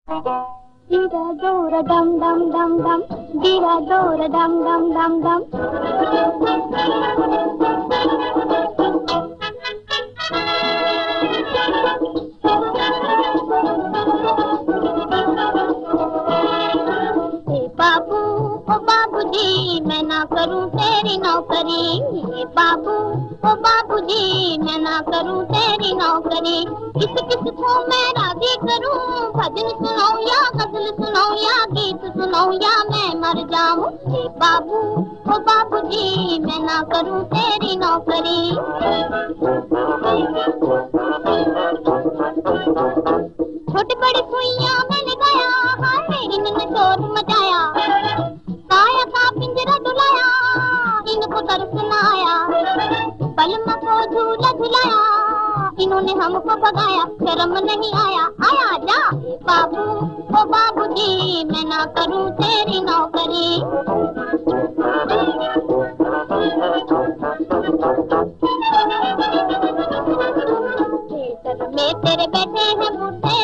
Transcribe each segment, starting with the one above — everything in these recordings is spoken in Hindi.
Dira dora dum dum dum dum, dira dora dum dum dum dum. बाबू ओ बाबूजी मैं ना करूं तेरी नौकरी, बाबू ओ बाबूजी मैं ना करूं तेरी नौकरी। किस किस को मैं राजी करूं, भजन सुनाऊं या गजल सुनाऊं या गीत सुनाऊं या मैं मर जाऊं। बाबू ओ बाबूजी मैं ना करूं तेरी नौकरी। छोटी बड़ी सुइयां मैंने गाया, हाय मेरी ने शोर मचाया, काया का पिंजरा डुलाया, इनको तरस न आया, बलमा को झूला झुलाया, इन्होंने हमको भगाया, शर्म नहीं आया, आया जा। बाबू ओ बाबूजी मैं ना करूं तेरी नौकरी। थिएटर में तेरे बैठे हैं बूढ़े,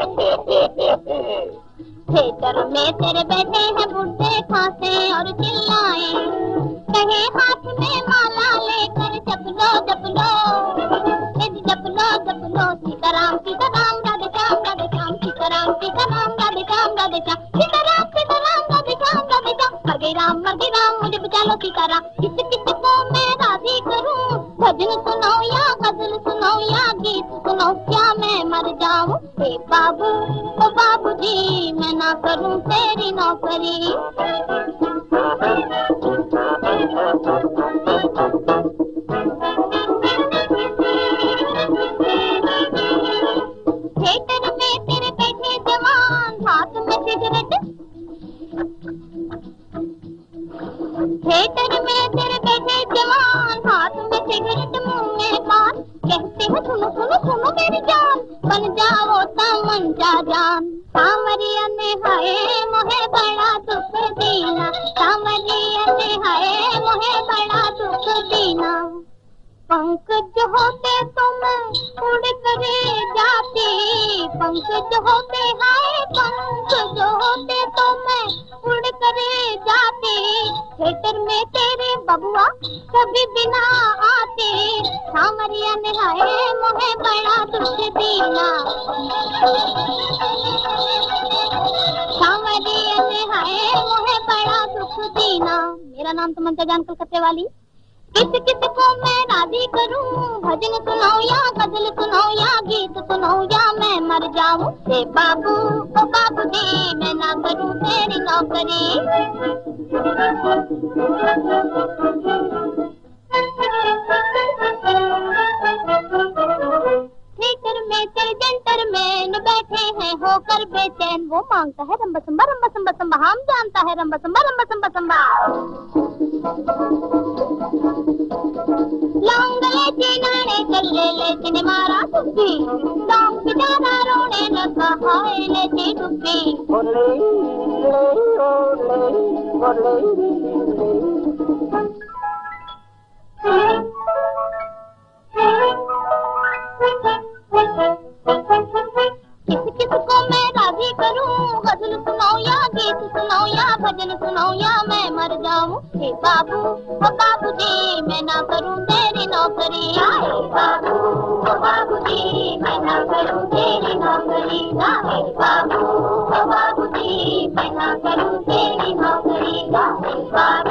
थिएटर में तेरे बैठे हैं बूढ़े, खांसे और चिल्लाए, कहे हाथ में माला लेकर जप लो जप लो, जप लो जप लो, सीताराम सीताराम राधे श्याम राधे श्याम, सीताराम सीताराम राधे श्याम राधे श्याम, सीताराम सीताराम राधे श्याम राधे श्याम, मर गए राम मुझे बचा लो सीताराम। किस किस को मैं राजी करूं, भजन सुनाऊं या गजल सुनाऊं या गीत सुनाऊं, क्या मैं मर जाऊं। हे बाबू ओ बाबूजी मैं ना करूं तेरी नौकरी। थिएटर में तेरे बैठे जवान, हाथ में सिगरेट, थिएटर में तेरे बैठे जवान, हाथ में सिगरेट मुंह में पान, कहते हैं सुनो सुनो सुनो मेरी जान, बन जाओ तमंचा जान। सामरिया ने हाय मोहे बड़ा दुख दीना, सामरिया ने हाय मोहे बड़ा दुख दीना। पंख होते तो मैं उड़ करे जाती, पंख होते हाय पंख होते तो मैं उड़ करे जाती। थिएटर में तेरे बबुआ कभी बिना आते, सामरिया ने हाय मोहे बड़ा दुख दीना, सामरिया ने हाय मोहे बड़ा दुख दीना। मेरा नाम तो मंचा जान कलकत्ते वाली। किस किस को मैं राजी करूं, भजन सुनाऊं या गजल सुनाऊं या गीत सुनाऊं या मैं मर जाऊं। हे बाबू ओ बाबूजी मैं ना करूं तेरी नौकरी। थिएटर में तेरे जेंटलमैन बैठे हैं होकर बेचैन, वो मांगता है रंबा संबा रंबा संबा संबा, हम जानता है रंबा संबा रंबा संबा संबा। लौंगले चिनाने चले ले चिने मारा टुप्पी, लौंग बेचारा रोने लगा हाय ले ची टुप्पी। किस किस को मैं राजी करूं, गजल सुनाऊं या गीत सुनाऊं या भजन सुनाऊं या मैं मर जाऊं। हे बाबू ओ बाबूजी मैं ना करूं तेरी नौकरी। हे बाबू ओ बाबूजी मैं ना करूं तेरी नौकरी। हे बाबू ओ बाबूजी मैं ना करूं तेरी नौकरी।